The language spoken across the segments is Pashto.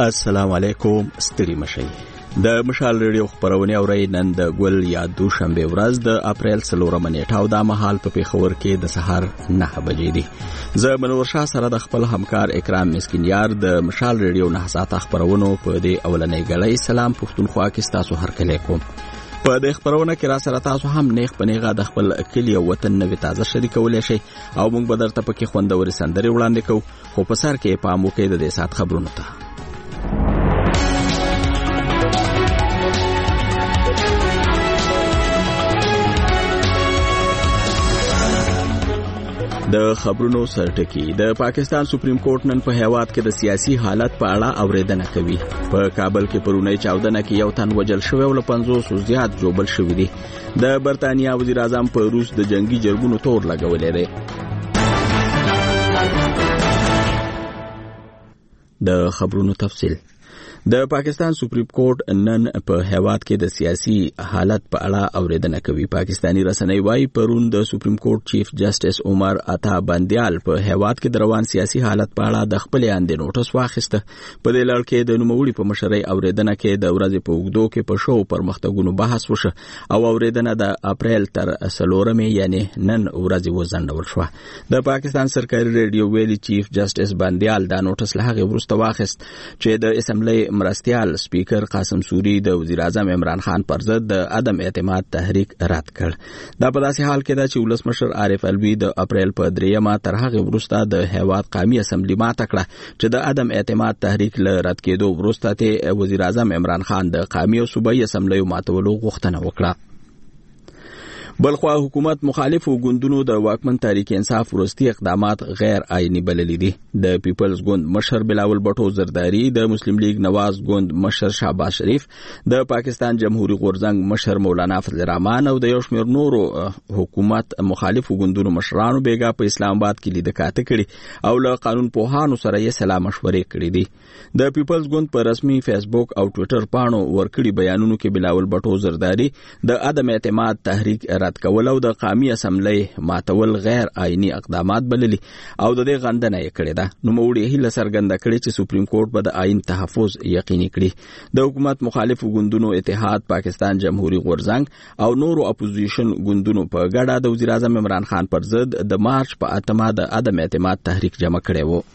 السلام علیکم. ستړي مشئ. د مشال ریډیو خبرونه اورئ. نن د ګل یا دوشنبه ورځ د اپریل 4 نیټه او د مهال په پیښور کې د سحر 9 بجې دي. زه منور شاه سره د خپل همکار اکرام مسکینیار د مشال ریډیو نه ساعت خبرونه په دې اولنۍ غړې سلام پښتونخوا کې تاسو هر کله کوم. په دې خبرونه کې را سره تاسو هم نیغ پنیغه د خپل کلی او وطن نوې تازه شریکولای شئ او موږ به درته پکې خوندوري سندري وړاندې کوو. خو په سر کې پام وکړئ د دې ساعت خبرونه ته. د خبرونو سرټکی. د پاکستان سپریم کورټ نن په هیواد کې د سیاسي حالت په اړه اوریدنه کوي. په کابل کې پرونی چاودنه کې یو تن وجل شوی او له 500 زیات جوبل شوی دي. د برتانیا وزیر اعظم په روس د جنگي جرګونو تور لګولې دی. د خبرونو تفصیل. د پاکستان سپریم کورټ نن په هیواد کې د سیاسي حالت په اړه اوریدنه کوي. پاکستانی رسنۍ وايي پرون د سپریم کورټ چیف جسټس عمر عطا بندیال په هیواد کې د روان سیاسي حالت په اړه د خپل اندې نوټس واخیسته. په دې لړ کې د نوموړي په مشرۍ اوریدنه کې د ورځې په اوږدو کې په شو پرمختګونو بحث وشو او اوریدنه د اپریل تر 4 یعنی نن ورځ وزندول شو. د پاکستان سرکاري ریډیو ویلي چیف جسټس بندیال دا نوټس له هغه وروسته واخیست چې د اسمبلی مرستیال سپیکر قاسم سوری د وزیر اعظم عمران خان پر ضد د عدم اعتماد تحریک رد کړ. دا په داسې حال کې ده چې ولسمشر عارف الوی د اپریل په 3 تر هغه وروسته د هیواد قومي اسمبلی ماته کړه چې د عدم اعتماد تحریک له رد کېدو وروسته ته وزیر اعظم عمران خان د قومي او صوبایي اسمبلی ماتولو غوښتنه وکړه. بلخوا حکومت مخالفو ګوندونو د واکمن تحریک انصاف وروستي اقدامات غیر آئینی بللي دي. د پیپلز ګوند مشر بلاول بټو زرداری، د مسلم لیگ نواز ګوند مشر شهباز شریف، د پاکستان جمهوریت غورځنګ مشر مولانا فضل الرحمن او د یو شمېر نورو حکومت مخالفو ګوندونو مشرانو بیګا په اسلام آباد کې لیدکاته کړي او له قانون پوهانو سره یې سلا مشورې کړې دي. د پیپلز ګوند په رسمي فیسبوک او ټوئیټر پاڼو ورکړي بیانونو کې بلاول بټو زرداری د عدم اعتماد تحریک رد کول او د قومي اسمبلی ماتول غیر آئینی اقدامات بللي او د دې غندنه یې کړې ده. نوموړي هیله څرګنده کړې چې سپریم کورټ به د آئین تحفظ یقیني کړي. د حکومت مخالفو ګوندونو اتحاد، پاکستان جمهوریت غورځنګ او نورو اپوزیشن ګوندونو په ګډه د وزیر اعظم عمران خان پر ضد د مارچ په 8 د عدم اعتماد تحریک جمع کړی و.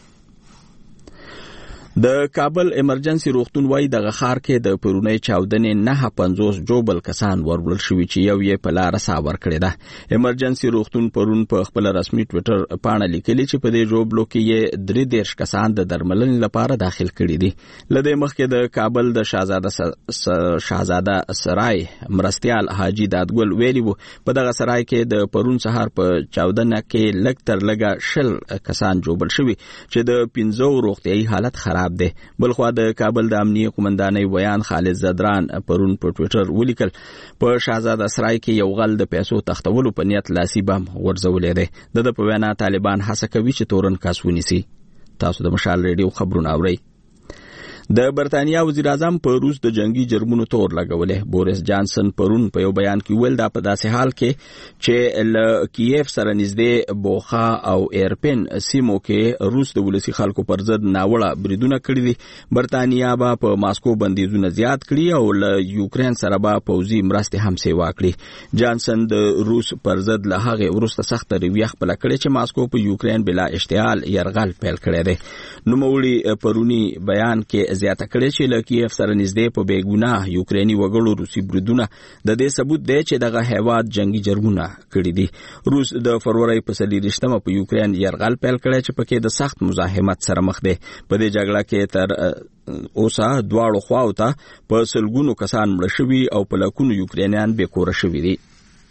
د کابل ایمرجنسي روغتون وايي د غخار کې د پرونی چاودنې 950 جوبل کسان ورول شوي چې یو یې په لار ساور کړی ده. ایمرجنسي روغتون پرون په خپل رسمي ټوئیټر پاڼه لیکلي چې په دې جوبلو کې یې 33 کسان د درملنې لپاره داخل کړي دي. لدې مخکې د کابل د شاهزاده سرای مرستیال حاجی دادګل ویلي وو په دغه سرای کې د پرون سهار په چاودنه کې لږ تر لږه 10 کسان جوبل شوي چې د 15 روغتيایي حالت خراب ده. بلخوا د کابل د امنیه قومندانۍ ویان خالد زدران پرون په ټوئیټر ولیکل په شاهزاده سرای کې یو غل د پیسو تختولو په نیت لاسي بم غورځولې ده. د په وینا طالبان هڅه کوي چې تورن کس ونیسي. تاسو د مشال ریډیو خبرونه اورئ. د برتانیا وزیر اعظم په روس د جنگي جرمونو تور لګولې. بوریس جانسن پرون په یو بیان کې ویل دا په داسې حال کې چې ل کیف سره نږدې بوخا او ایرپن سیمو کې روس د ولسی خلکو پر ضد ناوړه بریدونه کړي دي. برتانیا به په ماسکو بندیزونه زیات کړي او ل یوکرين سره به پوځي مرستې هم سیوا کړي. جانسن د روس پر ضد له هغه وروسته سخت رویه خپل کړي چې ماسکو په یوکرين بلا اشتعال يرغل پیل کړی دی. نوموړي پرونی بیان کې زیاته کړې چې له کیف سره نږدې په بیګونه یوکرینی وګړو روسي بریدونه د دې ثبوت دی چې دغه هیواد جنگي جرمونه کړي دي. روس د فروری په 23 په یوکرين يرغل پیل کړی چې پکې د سخت مزاحمت سره مخ دی. په دې جګړه کې تر اوسه دواړو خواو ته په سلګونو کسان مړه شوي او په لکونو یوکرینیان بیکوره شوي دي.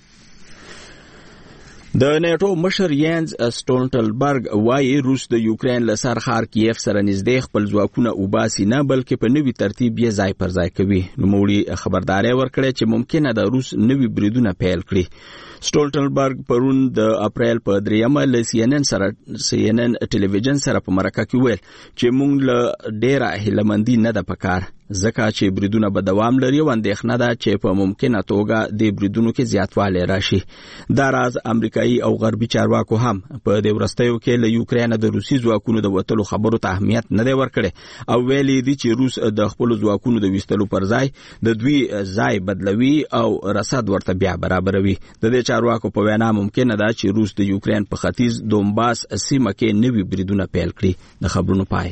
د نیټو مشر یانز سټولټنبرګ وايي روس د یوکرين له سرخار کیف سره نږدې خپل ځواکونه وباسي نه بلکې په نوي ترتیب یې ځای پر ځای کوي. نوموړي خبرداري ورکړه چې ممکنه د روس نوي بریدونه پیل کړي. سټولټنبرګ پرون د اپریل په 3 له CNN ټلویزیون سره په مرکه کې ویل چې موږ له ډیره هیلمندي نه ده پکار ځکه چې بریدونه به دوام لري او اندېښنه ده چې په ممکنه توګه د بریدونو کې زیاتوالی راشي. دا راز امریکایي او غربي چارواکو هم په دې ورستیو کې له یوکرين د روسي ځواکونو د وټلو خبرو ته اهمیت نه دی ورکړی او ویلي دي چې روس د خپل ځواکونو د وستلو پر ځای د دوی ځای بدلوي او رصد ورته بیا برابروي. د دې چارواکو په وینا ممکنه ده چې روس د یوکرين په ختیځ دونباس سیمه کې نوي بریدونه پیل کړي. د خبرونو پای.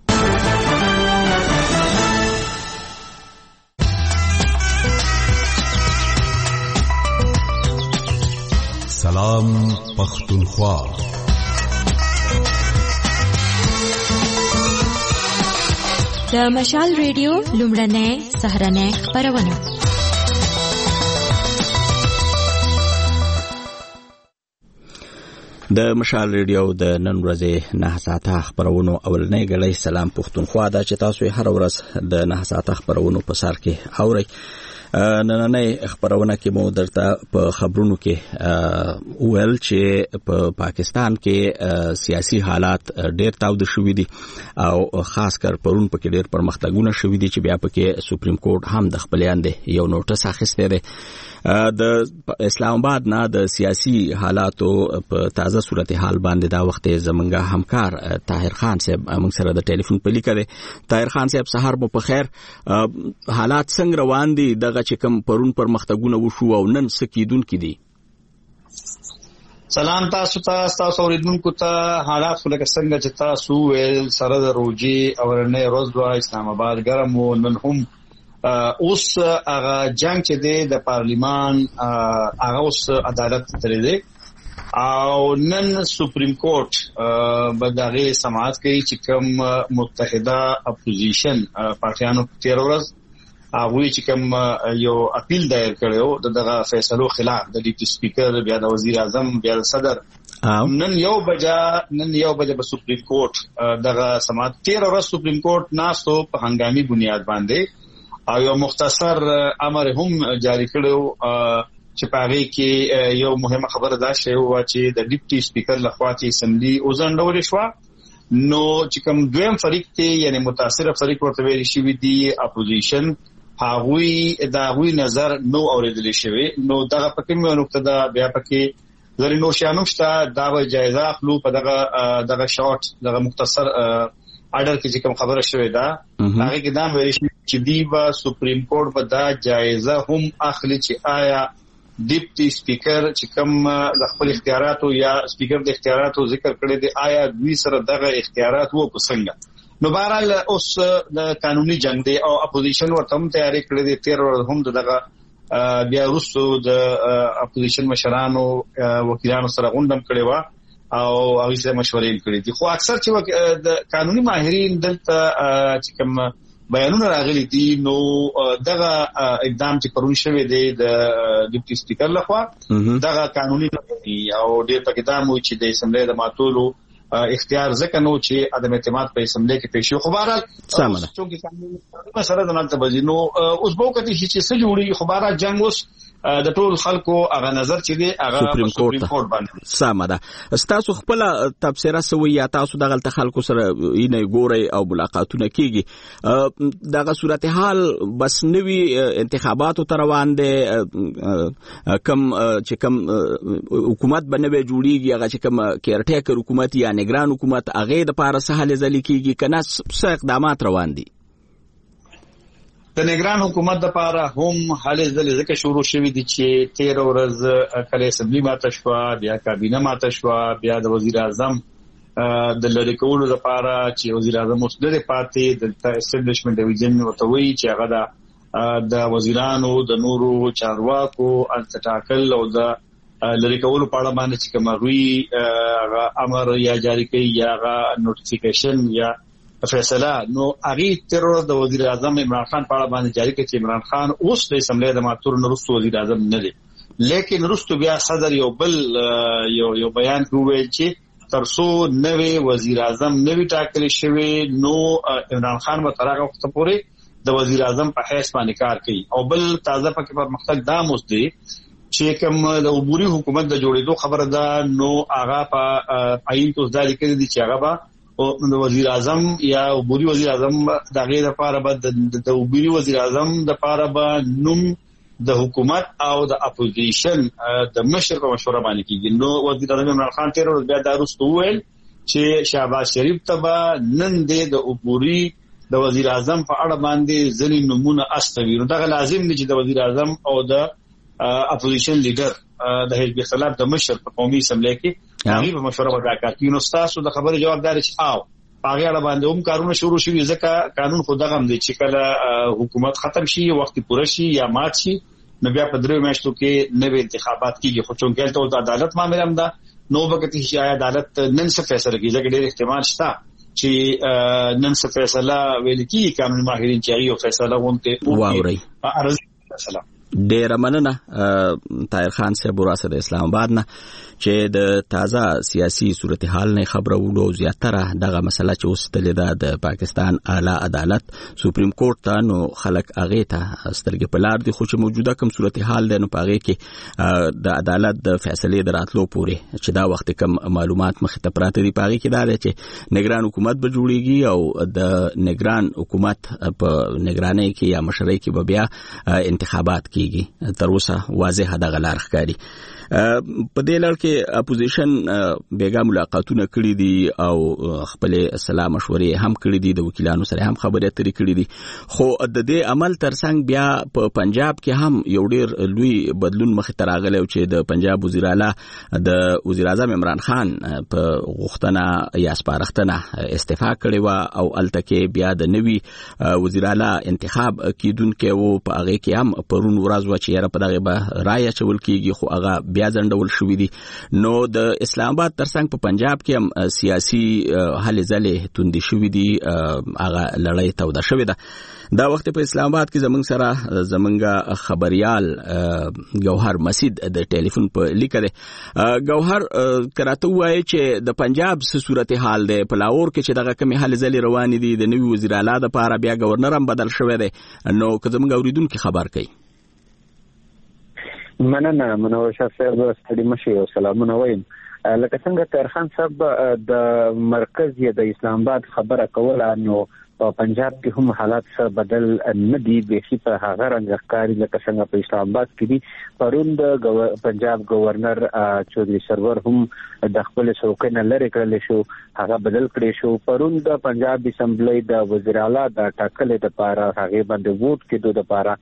سلام پختونخوا. د مشال ریډیو لومړنۍ سهرنۍ خبرونه. د مشال ریډیو د نن ورځې 9 ساعته خبرونو اولنۍ غړي سلام پختونخوا دا چې تاسو هر ورځ د 9 ساعته خبرونو په سر کې اورئ. نننۍ خبرونه کې مو درته په خبرونو کې ویل چې په پاکستان کې سیاسي حالات ډېر تاوده شوي دي او خاص کر پرون پکې ډېر پرمختګونه شوي دي چې بیا پکې سپریم کورټ هم د خپل یاندې یو نوټس اخیستی دی. د اسلام آباد نه د سیاسي حالاتو په تازه صورتحال باندې دا وخت زمونږ همکار طاهر خان صاحب موږ سره د ټلیفون په لیکه دی. طاهر خان صاحب سحر مو په خیر. حالات څنګه روان دي دغه چې کوم پرون پرمختګونه وشو او نن څه کیدونکي دي؟ سلام تاسو اوریدونکو ته. حالات خو لکه څنګه چې تاسو ویل سره د روجي اورنۍ ورځ وا اسلام آباد ګرم و. نن هم اوس هغه جنگ چې دی د پارلیمان هغه اوس عدالت ترې دی او نن سپریم کورټ به دغه سماعت کوي چې کوم متحده اپوزیشن پارټیانو تیر ورځ هغه چې کوم یو اپیل دایر کړو دغه فیصلو خلاف د ډیپټي سپیکر بیا د وزیر اعظم بیا د صدر نن یو بجه په سپریم کورټ دغه سماعت تیر ورځ سپریم کورټ ناسو په هنګامي بنیاد باندې او یو مختصر امر هم جاری کړو چې پاره کې یو مهمه خبره دا شوه چې د ډیپټي سپیکر لخوا چې اسمبلی اوزنډول شو نو چې کوم دویم فریق ته یعنی متاثر فریق ورته ویل شي دی اپوزیشن هغوی نظر نو اوریدل شوی نو دغه پکې مې نقطه دا بیا پکې زری نو شانوشته دا به جایزه خپل په دغه شارټ دغه مختصر اډر کې کوم خبره شوې ده هغه کې دا ویل شي چې دی با سپریم کورټ په دا جایزه هم اخلي چې آیا ډیپټي سپیکر چې کوم د خپل اختیاراتو یا سپیکر د اختیاراتو ذکر کړی دی آیا دوی سره دغه اختیارات وو په څنګه. نو بهرحال اوس د قانوني جنگ دی او اپوزیشن ورته هم تیاری کړی دی. تیر ورځ هم دغه بیا وروسته د اپوزیشن مشرانو وکیلانو سره غونډه کړې و او هغه سره مشورې کړې دي. خو اکثر چې د قانوني ماهرین دلته چې کوم بیانونه راغلي دي نو دغه اقدام چې پرون شوی دی د ډیپټي سپیکر لخوا دغه قانوني دی او ډېر پکې دا مو چې د اسمبلی د ماتولو اختیار ځکه نو چې عدم اعتماد په اسمبلی کې پېښ شو. خو بهرحال چې قانوني مسله د نن ته بزینو اوس به کتي چې څه جوړي. خو بهرحال جنگ اوس د ټول خلکو هغه نظر چې دی هغه سپریم کورټ باندې سمه ده. تاسو خپل تبصره سوي یا تاسو دغه خلکو سره یې ګوري او ملاقاتونه کیږي دغه صورتحال بس نوي انتخاباتو تر روان دي کم چې کم حکومت بنوي جوړیږي هغه چې کم کیرټیکر حکومت یا نگران حکومت هغه د پاره سهال ځل کیږي کنه څه اقدامات روان دي. د نگران حکومت لپاره هم حالې ځلې ځکه شروع شوې دي چې تیر ورځ کله اسمبلی ماته شو بیا کابینه ماته شو بیا د وزیر اعظم د لری کولو لپاره چې وزیر اعظم مستدل پاتې د اسټابلیشمنت ډیویژن وتوي چې هغه د وزیرانو د نورو چارواکو انتټاکل او د لری کولو په اړه باندې چې کوموي امر یا جاری کوي یا نوټیفیکیشن یا فیصله نو هغه تر د وزیر اعظم عمران خان په اړه باندې جاری کړي چې عمران خان اوس د اسمبلی د ماتور نورستو وزیر اعظم نه دی لیکن رستو بیا صدر یو بیان کوي چې ترڅو نوې وزیر اعظم نوې ټاکل شوی نو عمران خان به تر هغه وخت پورې د وزیر اعظم په حیث باندې کار کوي. او بل تازه پکې پرمختګ دا موس دی چې کوم د عبوري حکومت د جوړېدو خبره ده نو هغه په عین توس د لیکل دي چې هغه به د وزیر اعظم یا عبوري وزیر اعظم د غیر لپاره به د عبوري وزیر اعظم د لپاره به نوم د حکومت او د اپوزیشن د مشر په مشوره باندې کیږي. نو وزیر اعظم عمران خان تیر ورځ بیا دا رسټو ویل چې شهباز شریف ته نن د عبوري د وزیر اعظم په اړه باندې ځینې نمونه استوي. نو دا لازم دی چې د وزیر اعظم او د اپوزیشن لیډر د حزب اختلاف د مشر په قومي اسمبلی کې هغه په مشوره وکړه چې نو تاسو د خبرې جوابدار چې هغه اړه باندې هم کارونه شروع شوي ځکه قانون خو دغه دی چې کله حکومت ختم شي وخت پوره شي یا مات شي نو بیا په 3 میاشتو کې نوې انتخابات کیږي. خو چونکه ته د عدالت معاملې هم ده نو وګورئ چې عدالت نن څه فیصله کوي ځکه ډېر احتمال شته چې نن څه فیصله ویل کیږي قانوني ماهرین چې یو فیصله غونډه واوري. فیصله ډېر مننه طاهر خان صاحب وراسه د اسلام آباد نه چې د تازه سیاسي صورتحال نه خبره وړو زیاتره دغه مسله چې اوس تللی د پاکستان اعلی عدالت سپریم کورټ ته نو خلک هغه ته سترګې په لار دي خو چې موجوده کوم صورتحال دی نو پاره کې د عدالت د فیصلې دراتلو پورې چې دا وخت کم معلومات مخ ته پراته دي پاره کې دا چې نگران حکومت به جوړیږي او د نگران حکومت په نگرانۍ کې یا مشرۍ کې به بیا انتخابات کیږي. تر اوسه واضح دغه لار ښکاري. په دې لړ کې اپوزیشن بیګا ملاقاتونه کړي دي او خپل سلام مشورې هم کړي دي د وکیلانو سره هم خبرې اترې کړي دي خو د دې عمل ترڅنګ بیا په پنجاب کې هم یو ډېر لوی بدلون مخ ته راغلی چې د پنجاب وزیر اعلی د وزیر اعظم عمران خان په غوښتنه یا سپارښتنه استعفا کړې و او الته کې بیا د نوي وزیر اعلی انتخاب کیدونکو و په هغه کې هم پرون ورځ و چې یاره په دغه به رایه چول کیږي خو هغه بیا ځنډول شوې دي. نو د اسلام آباد ترڅنګ په پنجاب کې هم سیاسي هلې ځلې توندې شوې دي هغه لړۍ توده شوې ده. دا وخت په اسلام آباد کې زمونږ سره زمونږ خبريال ګوهر مسید د ټلیفون په لیکه ده. ګوهر کراته وایي چې د پنجاب څه صورتحال ده په لاهور کې چې دغه کمی هلې ځلې روانې دي د نوي وزیر اعلی لپاره بیا گورنر هم بدل شوی دی نو که زمونږ اوریدونکو خبر کوي. مننه منور شاه صاحب ستړي مشي او سلامونه وایم. لکه څنګه طاهر خان صاحب د مرکز یا د اسلام آباد خبره کوله نو په پنجاب کې هم حالات سره بدل نه دي به په هغه رنګ ښکاري لکه څنګه په اسلام آباد کې دي. پرون د پنجاب گورنر چودھری سرور هم د خپل څوکۍ نه لرې کړل شو هغه بدل کړی شو. پرون د پنجاب اسمبلی د وزیر اعلی د ټاکلې لپاره هغه باندې ووټ کېدو لپاره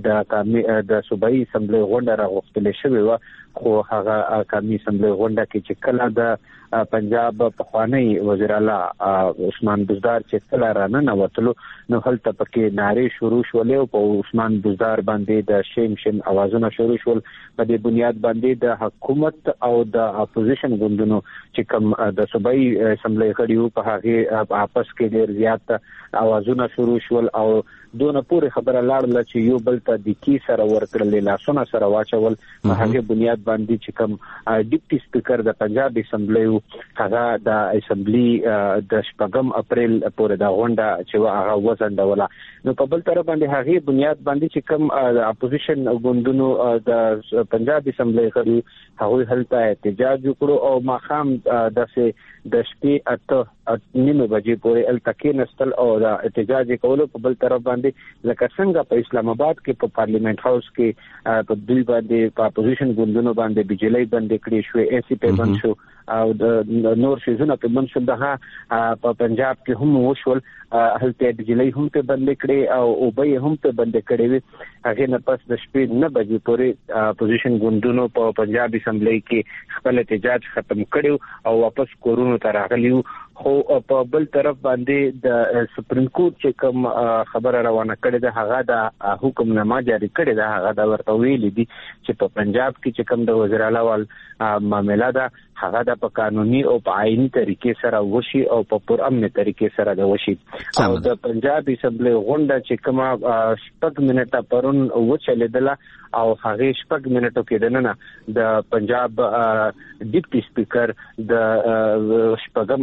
د صوبایي اسمبلی غونډه راغوښتل شوې و خو هغه قومي اسمبلی غونډه کې چې کله د پنجاب پخوانی وزیر اعلی عثمان بزدار چې کله رانه وتلو نو هلته پکې نارې شروع شولې او په عثمان بزدار باندې د شیم اوازونه شروع شول. په دې بنیاد باندې د حکومت او د اپوزیشن ګوندونو چې کوم د صوبایي اسمبلی غړي په هغه آپس کې ډېر زیات اوازونه شروع شول او دونه پوره خبره لاړه چې یو بل ته د کی سره ورکړل لاسونه سره واچول. په هغه بنیاد باندې چې کوم ډیپټي سپیکر د پنجاب اسمبلی هغه د اسمبلی د 8 اپریل پورې د غونډه چې هغه وزندوله. نو په بل طرف باندې هغه بنیاد باندې چې کوم اپوزیشن ګوندونو د پنجاب اسمبلی غړي هغه هلته احتجاج وکړو او ماخام د شپې 8:30 بجې پورې التکې نستل او د احتجاج کولو. په بل طرف باندې لکه څنګه په اسلام آباد کې په پارلیمنت هاوس کې په دوی باندې په اپوزیشن ګوندونو باندې بجلی بند کړی شو ای سی په بند شو او د نور شیزونه په بند شو. دغه په پنجاب کې هم وشول هلته بجلی هم په بند کړي او اوبه هم په بند کړي وي. هغه نه پس د شپې 9 بجې پورې اپوزیشن ګوندونو په پنجاب اسمبلی کې خپل احتجاج ختم کړي او واپس کورونو ته راغلي. خو په بل طرف باندې د سپریم کورټ چې کوم خبره روانه کړې ده هغه د حکمنامه جاری کړې ده هغه دا ورته ویل دي چې په پنجاب کې چې کوم د وزیر اعلی وال معاملې ده هغه د په قانوني او په آئینی طریقې سره وشي او په پرامن طریقې سره د وشي. او د پنجاب اسمبلی غونډه چې کومه 6 منټه پرون وچلیدله او هغه 6 منټو کې دننه د پنجاب ډیپټي سپیکر د 8 اپریل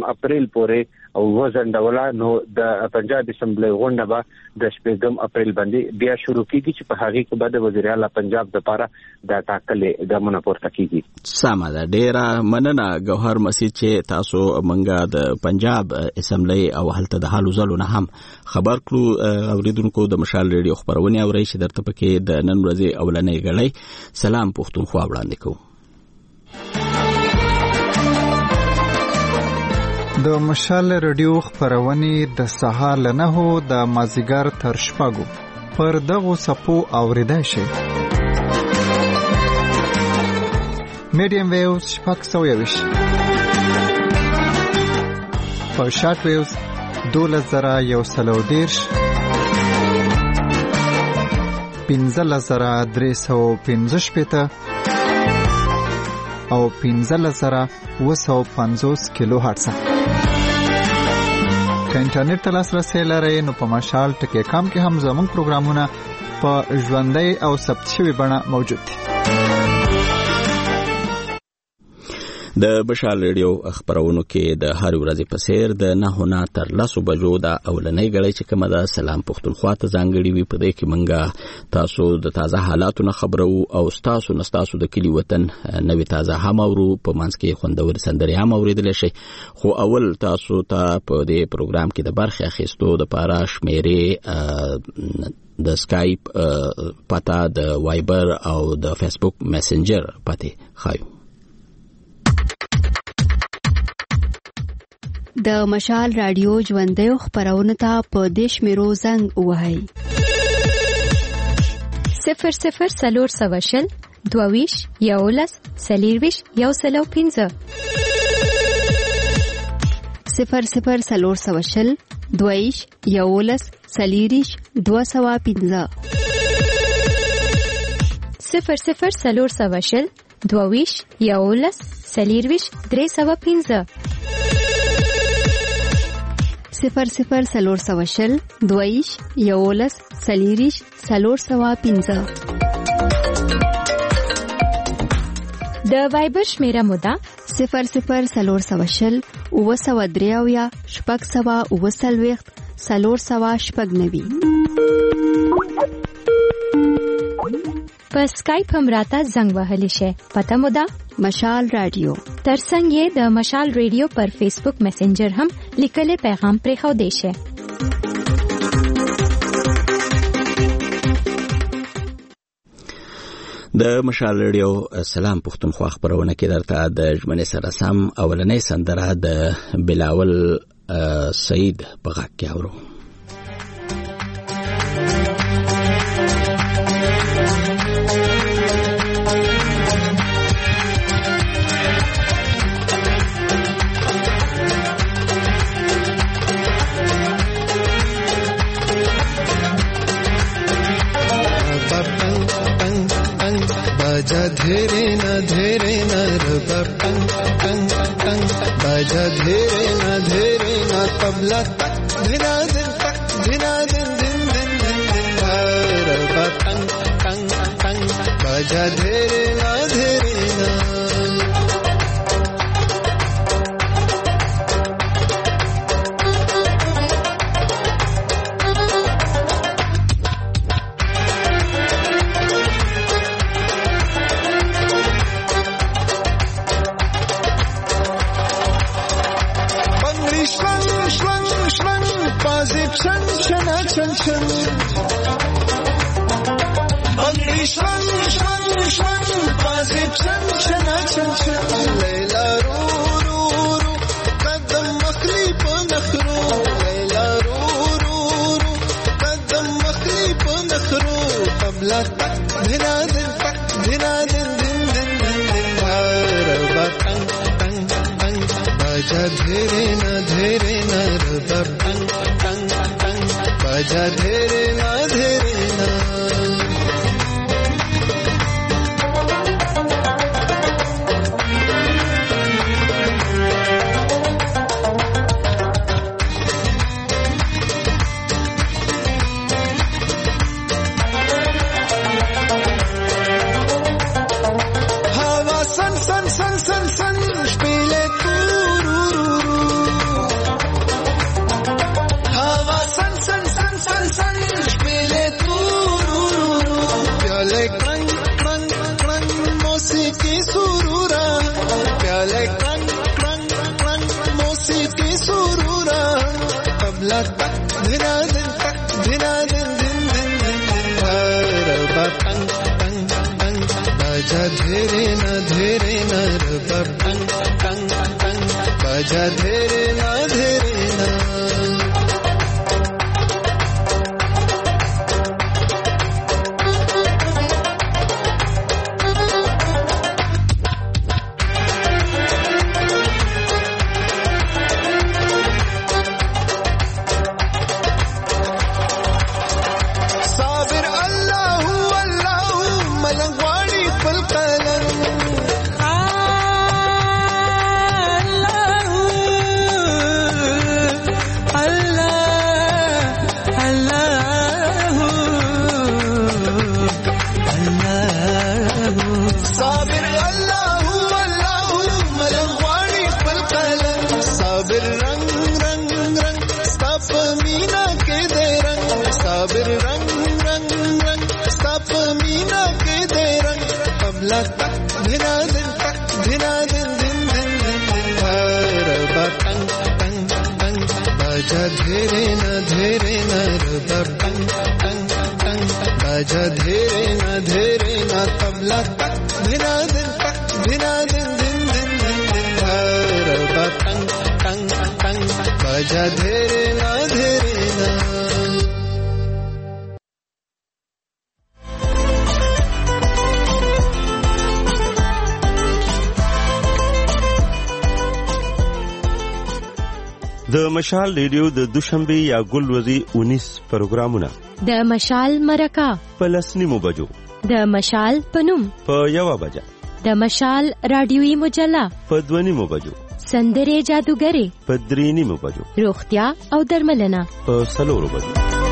اپریل پورې او وزندولا نو د پنجاب اسمبلی غونډه به د 8 اپریل باندې بیا شروع کیږي چې په هغه کې به د وزیر اعلی پنجاب د لپاره د ټاکلې ګامونه پورته کیږي. سمه ده، ډیره مننه ګوهر مسجد چې تاسو منګه د پنجاب اسمبلی او هلته د حالو زلو نه هم خبر کړو. اوریدونکو د مشال ریډیو خبرونه اوري چې درته پکې د نن ورځې اولنې غړې سلام پښتونخوا وړاندې کوم. د مشال ریډیو خبرونه د سهار له 9 د مازیګر تر شپږو پر دغه سپو اوریدای شي. میډیم ویوز 620 په شارټ ویوز 12110 15315 او 15750 کیلو هرتز. که انټرنیټ ته لاسرسی لرئ نو په مشال ټکی کام کې هم زموږ پروګرامونه په ژوندۍ او ثبت شوي بڼه موجود دي. د مشال ریډیو خبرونو کې د هر ورځې په څیر د 9 نه تر 10 بجو د اولنۍ غړې چې کومه ده سلام پښتونخوا ته ځانګړي وي. په دې کې منګه تاسو د تازه حالاتو نه خبرو او تاسو د کلی وطن نوې تازه هم اورو. په منځ کې خوندور سندرې هم اوریدل شي. خو اول تاسو ته په دې پروګرام کې د برخه اخیستو د پاره شمیرې د سکایپ پتا د وایبر او د فیسبوک میسنجر پته خایو. د مشال رادیو ژوندۍ خبرونه ته په دیش میرو زنګ وهاي 00 22 یولس سلیرویش یو سلو 15 00 22 یولس سلیریش 215 00 22 یولس سلیرویش 315 00 22 یولس سلیریش 315. د وایبر شمیره مودا 00 اوسودریاویا شپږ سوا اوسلويخت سلور سوا شپږ نوي. په سکایپ هم راته زنګ وهلی شي. پته مو ده مشال رادیو. ترڅنګ یې د مشال ریډیو پر فیسبوک میسنجر هم لیکلي پیغام پرې خو دی شي. د مشال ریډیو سلام پښتونخوا خبرونه کې درته د ژمنې سره سم اولنې سندره د بلاول سعید په غږ کې اورو. बाजा धेरे न रबर टंग टंग टंग बाजा धेरे न तबला तक धिना दिन दिन दिन रबर टंग टंग टंग बाजा धेरे न موسیقی سرورا پیالے ٹنگ ٹنگ ٹنگ موسیقی سرورا طبلہ تک دھنا دن تک دھنا دن دن دن دن ربا ٹنگ ٹنگ ٹنگ باجا دھیرے نہ ربا ٹنگ ٹنگ ٹنگ باجا دھیرے نہ د مشال ریډیو د دوشنبه یا ګلوري 19 پروګرامونه د مشال مرکه په 10:30 بجو د مشال پنوم په 1 بجه د مشال رادیوي مجله په 2:30 بجو سندره جادوګری په 3:30 بجو روغتیا او درملنه په 4 بجو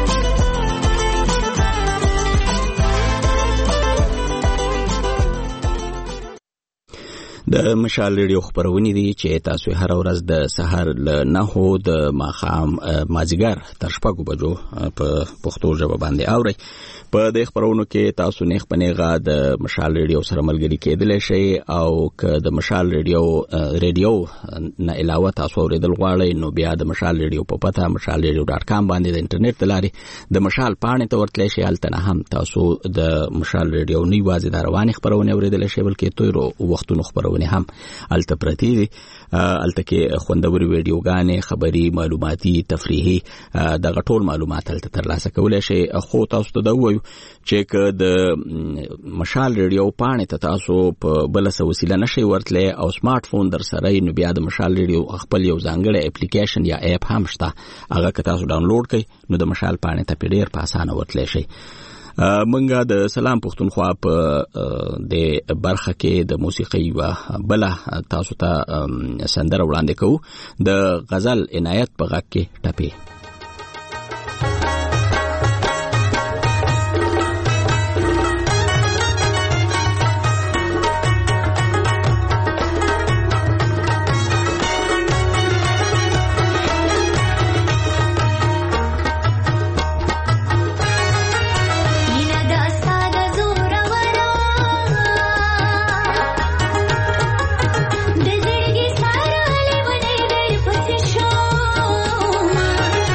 د مشال ریډیو خبرونه دي چې تاسو هر ورځ د سحر له 9 د ماښام مازیګر تر 6 بجو په پښتو ژبه باندې اورئ. په دې خبرونو کې تاسو نه خپنهغه د مشال ریډیو سره ملګری کېدل شي او که د مشال ریډیو نه علاوه تاسو اوریدل غواړئ نو بیا د مشال ریډیو په پته mashalradio.com باندې د انټرنیټ لارې د مشال پاڼې ته ورتلی شئ. هلته نه هم تاسو د مشال ریډیو نه یوازې د روانې خبرونه اوریدل شئ بلکې تیرو وختونو خبرونه هم هلته پرتې دي. هلته کې خوندوري ویډیوګانې، خبري، معلوماتي، تفریحي دغه ټول معلومات هلته ترلاسه کولی شئ. خو تاسو ته دا ووایو چې که د مشال ریډیو پاڼې ته تاسو په بله څه وسیله نشئ ورتلی او سمارټ فون در سره نو بیا د مشال ریډیو خپل یو ځانګړی اپلیکیشن یا اپ هم شته، هغه که تاسو ډاونلوډ کړئ نو د مشال پاڼې ته ډېر په اسانه ورتلی شئ. منګه د سلام پښتونخوا په د برخه کې د موسیقي و بل تاسو ته سندره وړاندې کوو د غزل عنایت په غږ کې ټپي. د زړګي سره لېونې ور پسې شو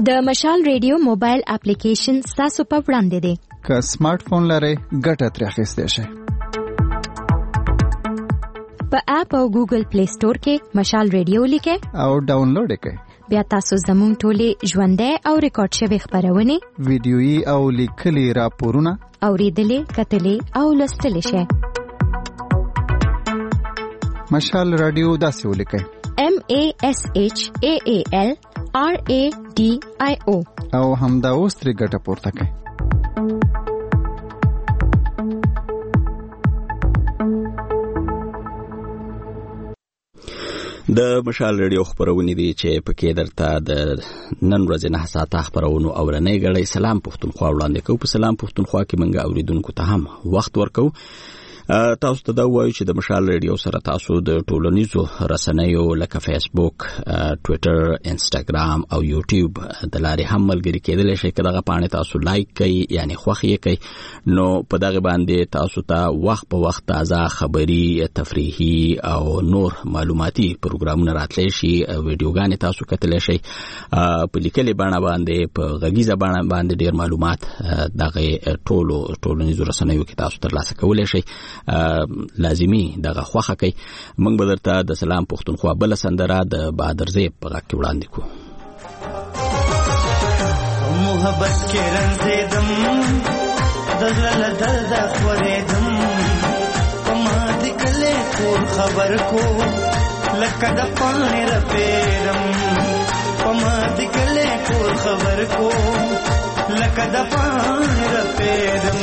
د مشال ریډیو موبایل اپلیکیشن تاسو په وړاندې دی. که سمارټ فون لرئ ګټه ترې اخیستی شئ. په اپ او ګوګل پلی سٹور کې مشال ریډیو لیکئ او ډاونلوډ کړئ. بیا تاسو زموږ ټولې ژوندۍ او ریکارډ شوي خبرونه، ویډیويي او لیکلي راپورونه اوریدلې، کتلې او لوستلې شئ. مشال رادیو داسې ولیکئ: MASHAALRADIO او همدا اوس ترې ګټه پورته کړئ. د مشال ریډیو خبرونه دي چې پکې درته د نن ورځې 9 ساعته خبرونو اورنۍ غړي سلام پښتونخوا وړاندې کوو. په سلام پښتونخوا کې منګه اوریدونکو ته هم وخت ورکو. تاسو ته دا وایو چې د مشال ریډیو سره تاسو د ټولنیزو رسنیو لکه فیسبوک، ټوئیټر، انسټاګرام او یوټیوب د لارې هم ملګري کېدلی شئ. که دغه پاڼې تاسو لایک کړئ یعنی خوښ یې کړئ نو په دغه باندې تاسو ته وخت په وخت تازه خبري، تفریحي او نور معلوماتي پروګرامونه راتلی شي. ویډیوګانې تاسو کتلی شئ. په لیکلې بڼه باندې، په غږیزه بڼه باندې ډېر معلومات دغه ټولنیزو رسنیو کې تاسو ترلاسه کولی شئ. لازمی دغه خوخه کوي. موږ به درته د سلام پښتونخوا بل سندره د بهادر زیب په غږ کې وړاندې کوو. محبت کې رنځېدم، د زړه درد خورېدم، په ما دې کله ټول خبر کو لکه د پاڼې رپېدم، په ما دې کله ټول خبر کو لکه د پاڼې رپېدم.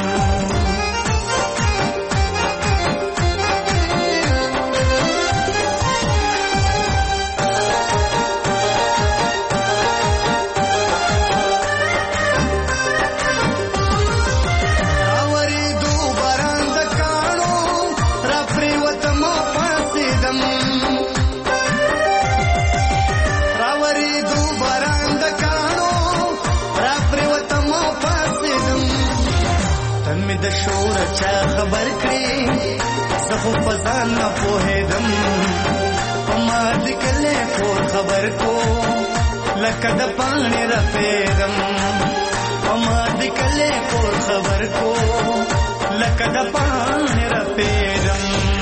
د شور چا خبر کړي زه خو په ځان نه پوهېدم، په ما دې کله ټول خبر کو لکه د پاڼې رپېدم، په ما دې کله ټول خبر کو لکه د پاڼې رپېدم.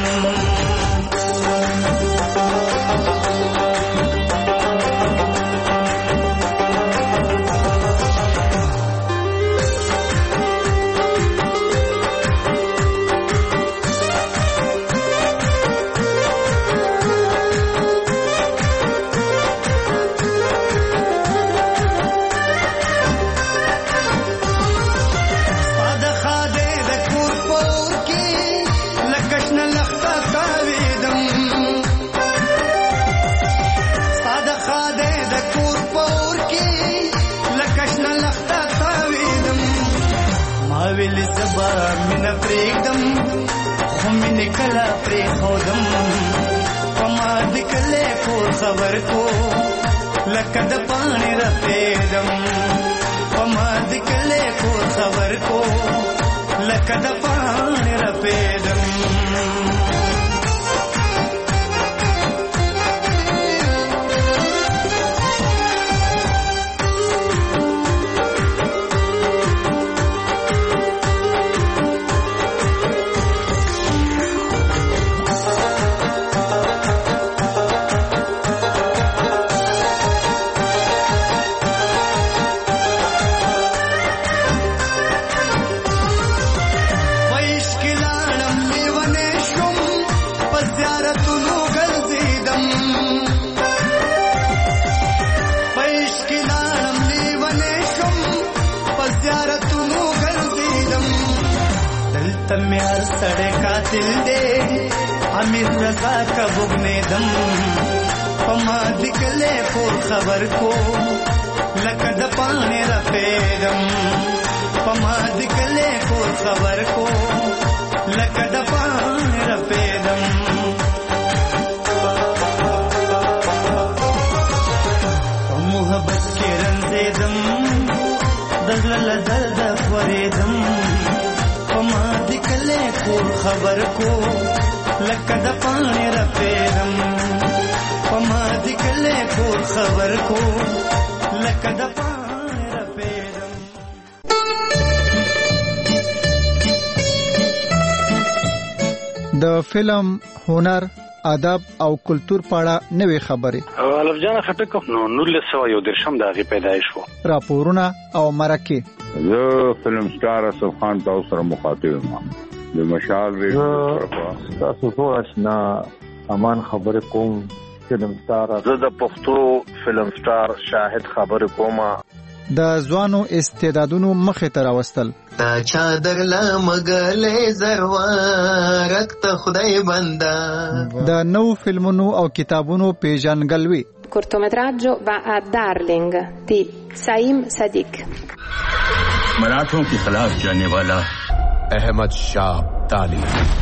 پریږدم خو مینې کله پرېښودم، په ما دې کله ټول خبر کو لکه د پاڼې رپېدم، په ما دې کله ټول خبر کو لکه د پاڼې رپېدم. تمیار سڑے قاتل دے امیر رضا کا بگنیدم، پما دکلے پور خبر کو لکد پانے رپیدم، پما دکلے پور خبر کو لکد پانے رپیدم. محبت کے رنزیدم دزل درد خوریدم، پما دکلے پور خبر کو لکد پانے رپیدم، پما دکلے پور خبر کو لکه د پاڼې رپېدم. د فلم، هنر، ادب او کلچر په اړه نوې خبرې. الف جان خټک نو 1913 د هغې پیدایش و. راپورونه او مرکې. زه فلم سټار اسف خان تاسو سره مخاطب یم. د مشال ریډیو تاسو ټول آشنا امان خبرې کوم. فلم سټار زه د پښتو فلم سټار شاهد خبرې کوم. د ځوانو استعدادونو مخې ته راوستل. تا چادر لمګلې زروارک ته خدای بندا. د نو فلمونو او کتابونو پیژنګلوي. cortometraggio va a Darling di Saim Sadiq. मराठों के खिलाफ जाने वाला अहमद शाह अब्दाली.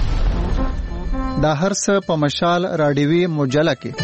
دا هر څه په مشال راډیوي مجله کې.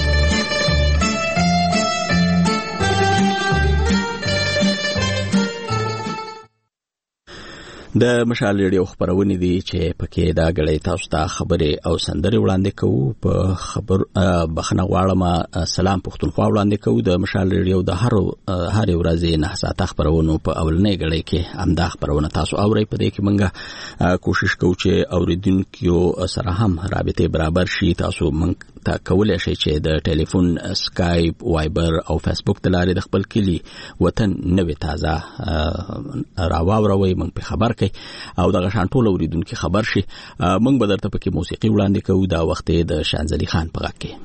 د مشال ریډیو خبرونه دي چې پکې دا غړې تاسو ته خبرې او سندرې وړاندې کوو. په خبر بخنه غواړم سلام پښتونخوا وړاندې کوو. د مشال ریډیو د هر ورځې 9 ساعت خبرونه په اولنې غړې کې همدا خبرونه تاسو اورئ. په دې کې موږ کوشش کوو چې اوریدونکو سره هم رابطه برابر شي. تاسو موږ ته کولای شئ چې د ټلیفون، اسکایپ، وایبر او فیسبوک د لارې د خپل کلی وطن نوې تازه راووروي. موږ په خبر کې او دغه شان ټول اوریدونکو خبر شي. موږ به درته پکې موسیقي وړاندې کوو. دا وخت د شانزلی خان په غږ کې.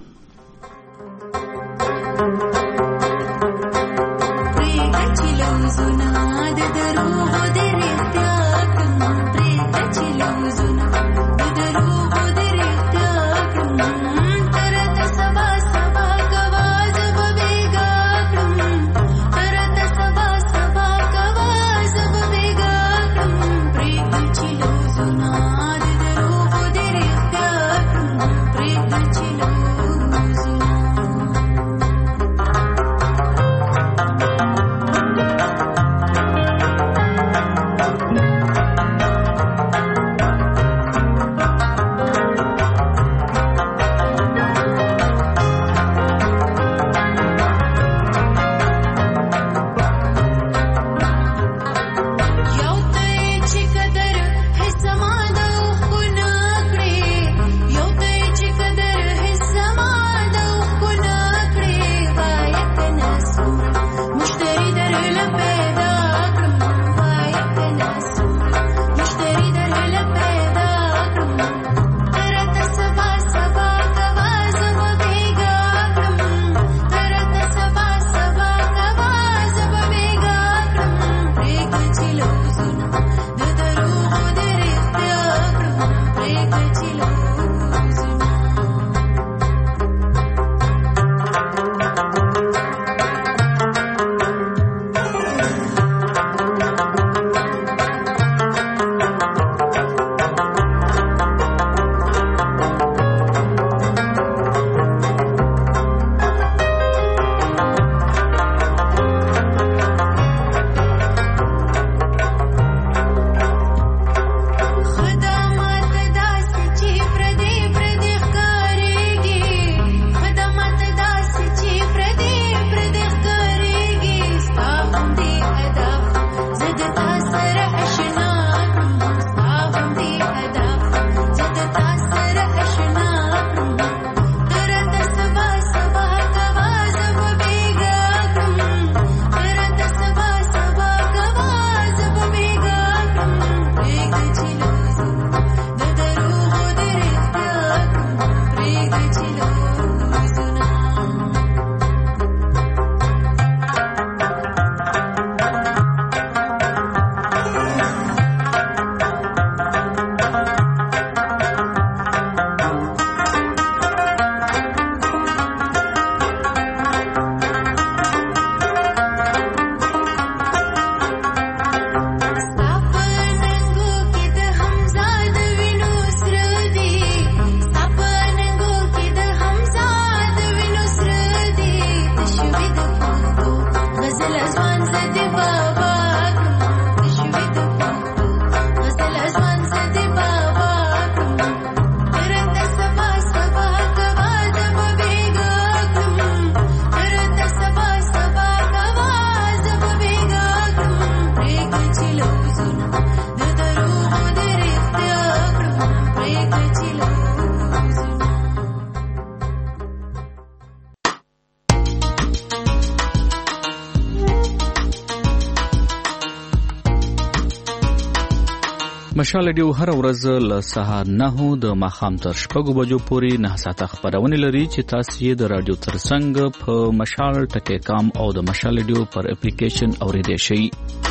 مشال ریډیو هر ورځ له سهار 9 د ماښام تر 6 بجو پورې 9 ساعته خبرونه لري چې تاسو یې د رادیو ترڅنګ په مشال ټکی کام او د مشال ریډیو پر اپلیکیشن اوریدئ شئ.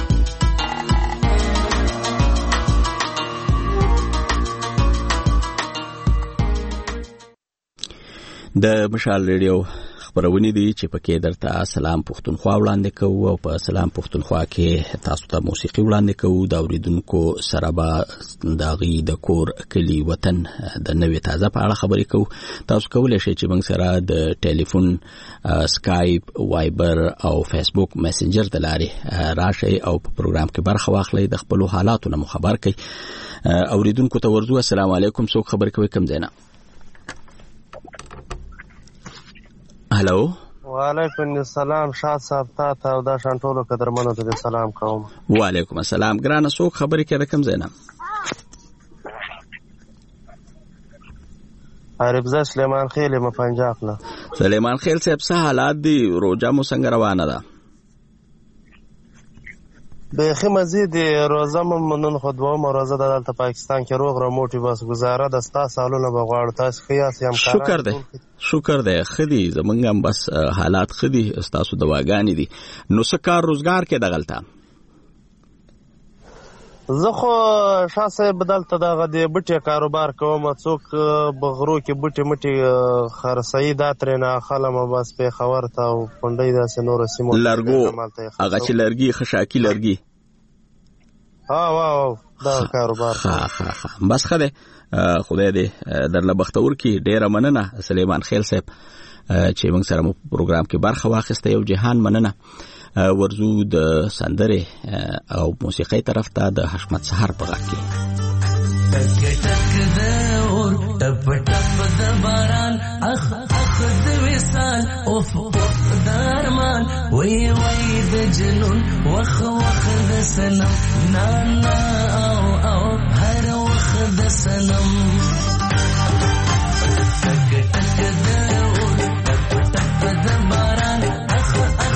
د مشال ریډیو خبرونه دي چې پکې درته سلام پښتونخوا وړاندې کوو او په سلام پښتونخوا کې تاسو ته موسیقي وړاندې کوو د اوریدونکو سره به داغي د کور کلی وطن د نوې تازه په اړه خبرې کوو. تاسو کولای شئ چې موږ سره د ټلیفون، سکایپ، وایبر او فیسبوک میسنجر د لارې راشئ او په پروګرام کې برخه واخلئ، د خپل حالاتو نه خبر کړئ. اوریدونکو ته ورزو السلام علیکم، څوک خبر کوي کوم ځای نه؟ هلو وعلیکم السلام، شاد صاحب ته او دا شانټولو قدرمنو ته سلام کوم. وعلیکم السلام ګرانه، څوک خبرې کوي کوم ځای نه؟ عربزه سلیمان خیل ما پنجاب نه. سلیمان خیل صاحب څه حالات دي؟ روزه مو څنګه روانه ده؟ به مزید روزه ممنون خودوام روزه د دلته پاکستان کې روغ رموټي بس گزاره د ستا سالونه بغواړ تاسو خیاس هم کار. شکر دی خدي زمونږ هم بس حالات خدي تاسو دواګانی دي. نو څه کار روزګار کې دغلطه؟ زه خو شاسه بدلته دغه د بټي کاروبار کوم، څوک بغرو کې بټي مټي خرڅي دا ترنه خلم بس په خبر ته او پندای د سنور سیمو لرګو هغه چې لرګي خشاکی لرګي واو دا کاروبار بس خله خدای دې درله بختور کې ډیره مننه سلیمان خیل صاحب چې موږ سره مو پروګرام کې برخه واخیسته. یو جهان مننه. ورزو د سندره او موسیقي طرف ته د حشمت سحر په غږ کې. ټک ټک د اور ټپ ټپ د باران اخ اخ د وصال اوف اوف د ارمان وی وی د جنون وخ وخ د سنم نا نا او او هر وخ د سنم ټک ټک د اور ټپ ټپ د باران اخ اخ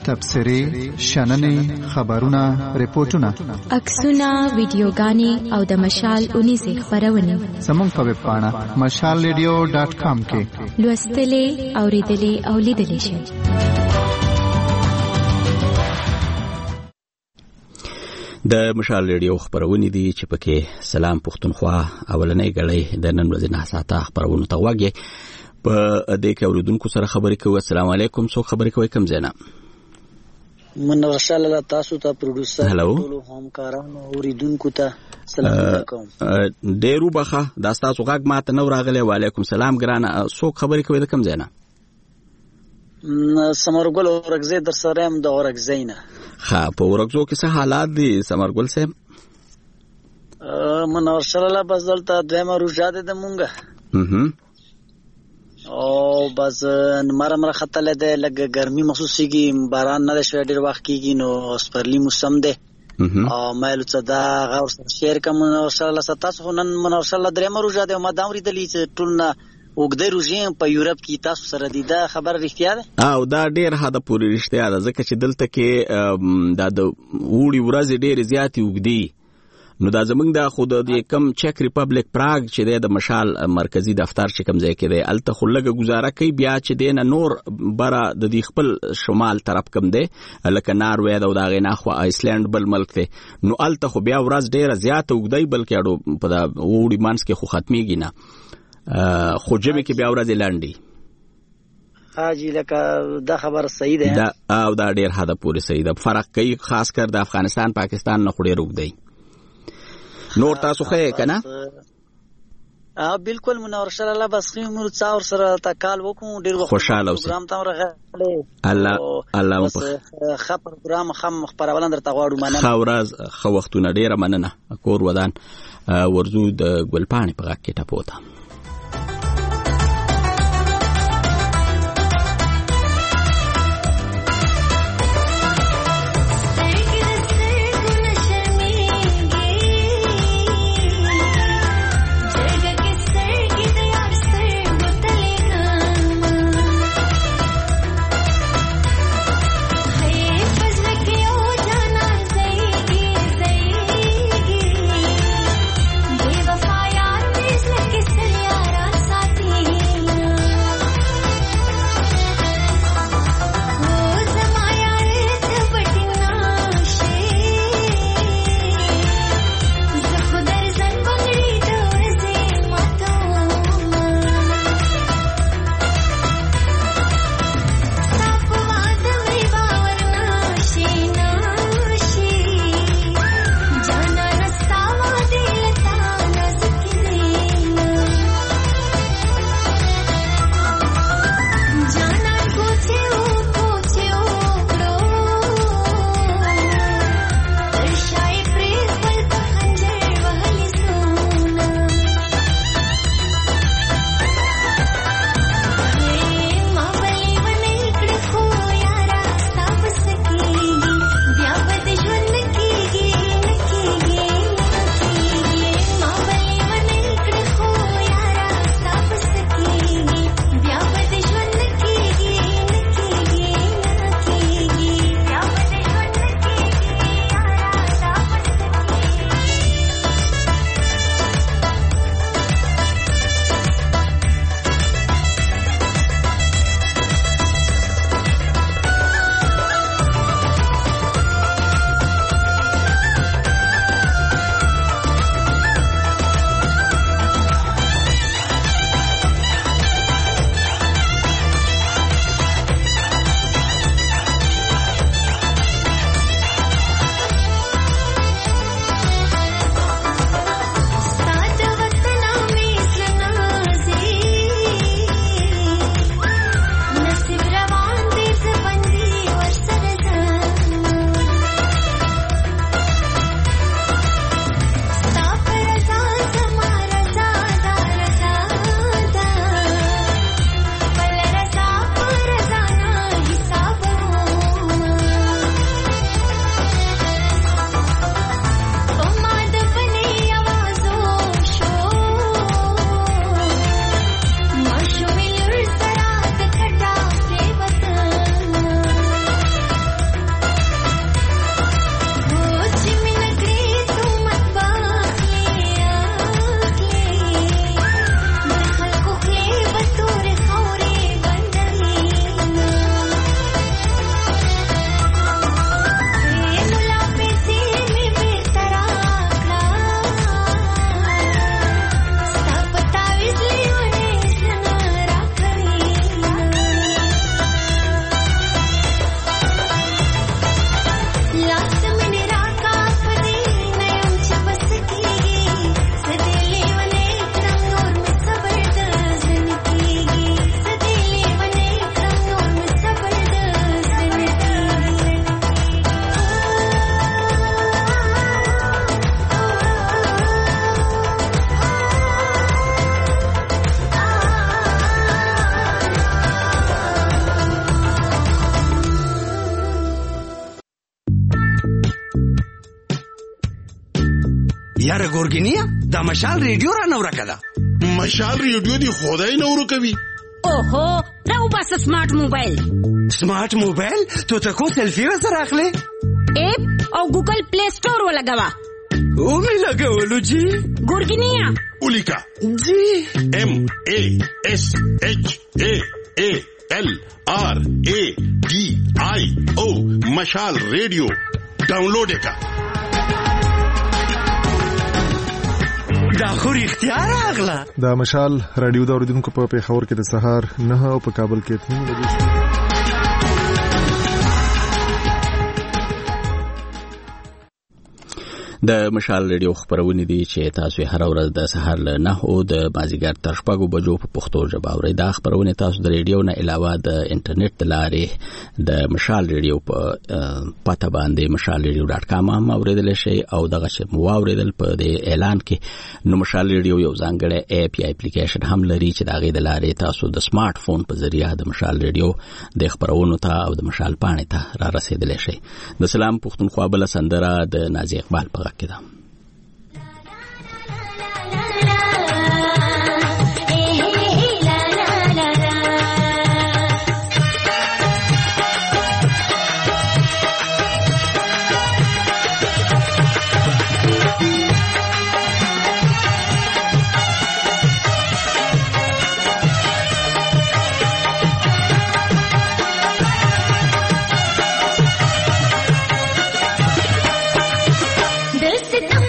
تبصرې شننې خبرونه ریپورتونه عکسونه ویډیوګانې او د مشال 19 خبرونه زموږ په ویب پاڼه mashalradio.com کې لوستلې اوریدلې او لیدلې شئ. د مشال ریډیو خبرونه دي چې پکې سلام پښتونخوا اولنۍ غړې د نن ورځې 9 ساعته خبرونه ته وګورئ. په دې کې اوریدونکو سره خبرې کوي. السلام علیکم. څو خبرې کوي کوم زینا منور الله تاسو ته پروډوسر ټول همکارانو اوریدونکو ته سلام علیکم. ډیرو بخه دا تاسو غږ ماته نو راغلی. وعلیکم سلام ګرانه. څو خبرې کوي د کوم زینا سمرګل اورګزې در سره هم د اورګزینا. ها په اورګزو کې څه حالات دي سمرګل صاحب؟ منور الله بس دلته دویمه روزه ده مونږه او بس نمره خطر ده لګ ګرمي محسوسيږي باران نه شوي ډیر وخت کېږي نو سپرلی موسم ده او مایل څه دا غور شهر کوم منور الله تاسو نن منور الله درېمه روزه ده ما داوري دلی ټول نه وګړي روزي په یورپ کې تاسو سره دي دا خبر رښتیا ده او دا ډیر حدا پوری رښتیا ده ځکه چې دلته کې دا د وړي ورځې ډیر زیاتې وګړي نو دا زمونږ د خود د کم چک ریپبلیک پراګ چې د مشال مرکزی دفتر چې کم ځای کې دی الته خلګه گزاره کوي بیا چې دینه نور برا د دې خپل شمال طرف کم دی لکه ناروې دا دغه نه خو آیسلند بل ملک دی نو الته خو بیا ورځ ډیره زیاته وګړي بلکې اړو په دا وړي مانس کې خو ختميږي نه خو جمع کې بیا ورځ لاندې حاجی لکه دا خبر صحیح ده دا او دا ډیر حدا پوری صحیح ده. فرق کوي خاص کر د افغانستان پاکستان نه خوري روک دی نور تاسو خې کنه بالکل منور الله بس خمر څاور سره تکال وکم ډیر وخت خوشاله اوسئ. پروګرام ته ورغله الله په خبر پروګرام خبرونه درته غواړم مننه. خورز خو وختونه ډیره مننه. کور ودان ورزو د ګلپانی په غږ کې ټپوته Say یاره ګورګینیا دا مشال ریډیو را نور کړه. مشال ریډیو دی خدای نور کوي. اوهو راو بس سمارټ موبایل. سمارټ موبایل ته کو سیلفي وسره اخلي؟ اپ او ګوګل پلی سٹور ولګوا. او می لګولو جی. ګورګینیا ولیکا جی MASHALRADIO مشال ریډیو ډاونلوډ کا. دا خو اختیار اغلا. دا مشال رادیو د اوریدونکو په پیښور کې د سهار 9 او په کابل کې 3 بجې. د مشال ریډیو خبرونه دي چې تاسو هر ورځ د سهار له 9 د مازیګر تر 6 بجو په پښتو ژبه اورئ. دا خبرونه تاسو د ریډیو نه علاوه د انټرنیټ د لارې د مشال ریډیو په پته باندې mashalradio.com هم اوریدل شي او دغه چې مو اوریدل په د اعلان کې نو مشال ریډیو یو ځانګړی اپ یا اپلیکیشن هم لري چې دغه د لارې تاسو د سمارټ فون په ذریعہ د مشال ریډیو د خبرونو ته او د مشال پاڼې ته را رسیدل شي. د سلام پښتونخوا بل سندره د نازي اقبال په کده. दिल से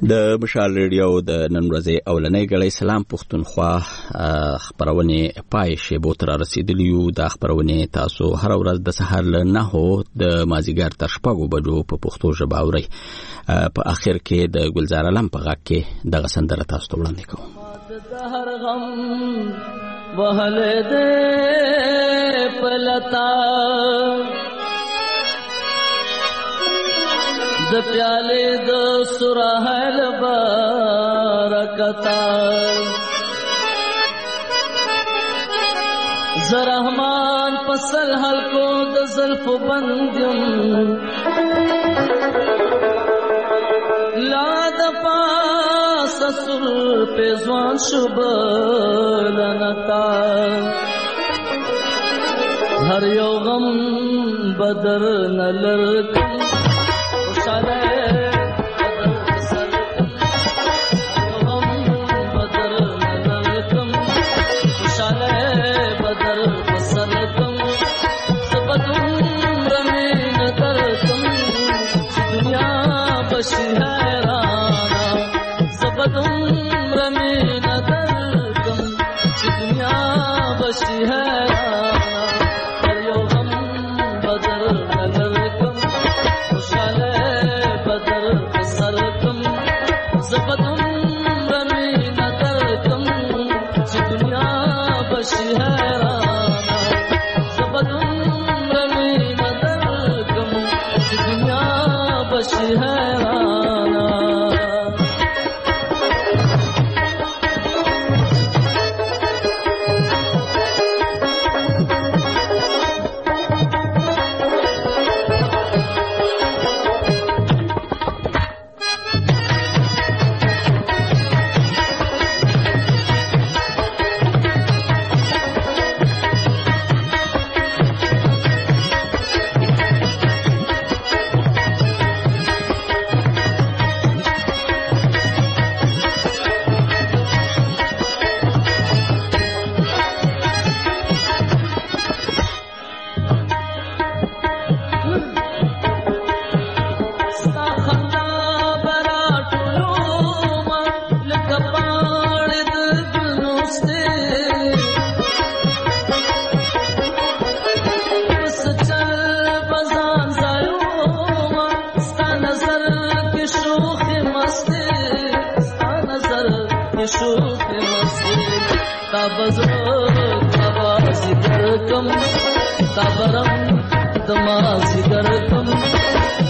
د مشال ریډیو د نن ورځې اولنۍ غړې سلام پښتونخوا خبرونه پای شیبو تر رسیدلیو د خبرونه تاسو هر ورځ د سحر له 9 د مازیګر تر 6 بجو په پښتو ژبه اورئ. په اخر کې د ګلزار علم په غږ کې دغه سندره تاسو ته وړاندې کوم. هر غم وهله دې پلتا د پیاله د سرحل برکتا زرحمان پسل حلقو د زلف بندم لا د پاس سر پیزوان شبلنتا هر یو غم بدر نلرکم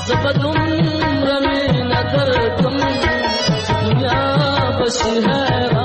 زبدم رمی ندرکم دنیا بشی ہے